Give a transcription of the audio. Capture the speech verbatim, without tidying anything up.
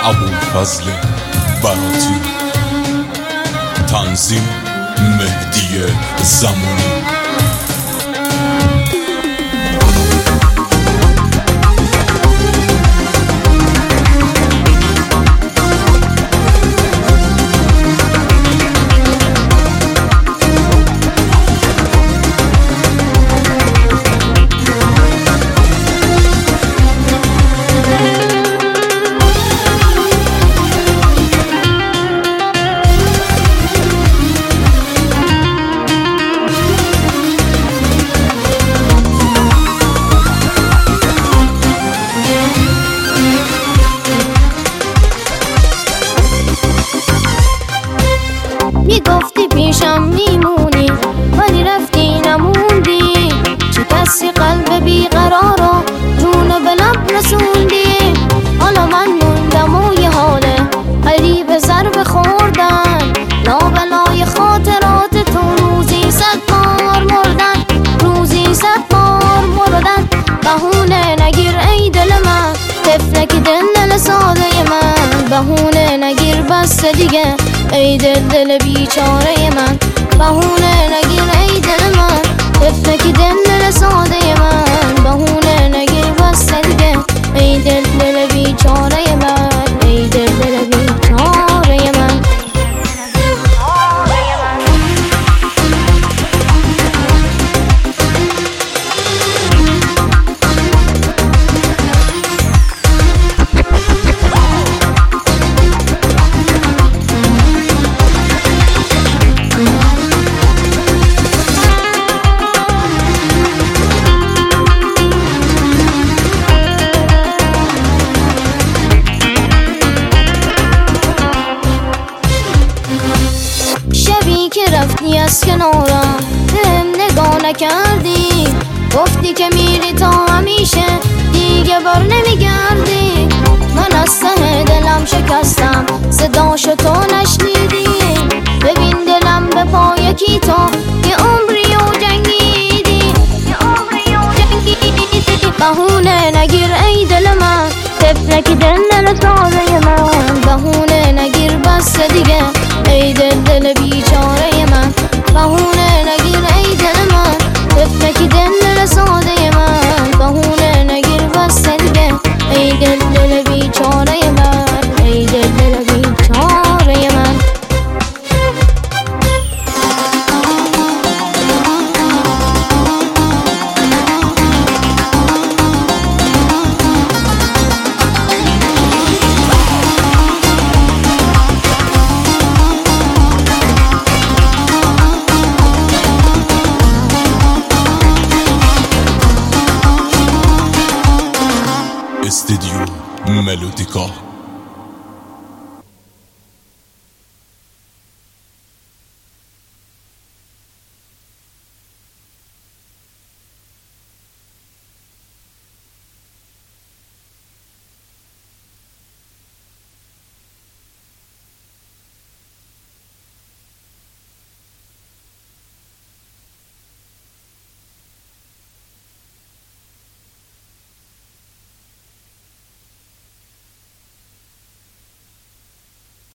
ابوالفضل براتی، تنظیم مهدی زمانی. میگفتی پیشم میمونی ولی رفتی نموندی، شکستی قلب بیقرار و جون به لب رسوندی. حالا من موندم و یه حاله علی به ضرب خوردن، لابلای خاطرات تو روزی صد بار مردن، روزی صد بار مردن. بهونه نگیر ای دل من، طفلک دل ساده من، بهونه نگیر بس دیگه ای دل دل بیچاره من. بهونه نگیر ای دل من، طفلک دل ساده من، بهونه نگیر بس دیگه ای دل دل بیچاره من، ای دل دل بیچاره من. شبی که رفتی از کنارم بهم نگاه نکردی، گفتی که میری تا همیشه دیگه بار نمیگردی. من از ته دلم شکستم صداشو تو نشنیدی، ببین دلم به پای کی تو یه عمری و جنگیدی، یه عمری و جنگیدی. بهونه نگیر ای دل من، طفلک دل ساده من، بهونه نگیر بس دیگه ای دل دل بیچاره من. بهونه نگیر ای دل من، طفلک دل ساده من، بهونه نگیر بس دیگه ای دل دل بیچاره من، ای دل دل بیچاره من. استودیو ملودیکا.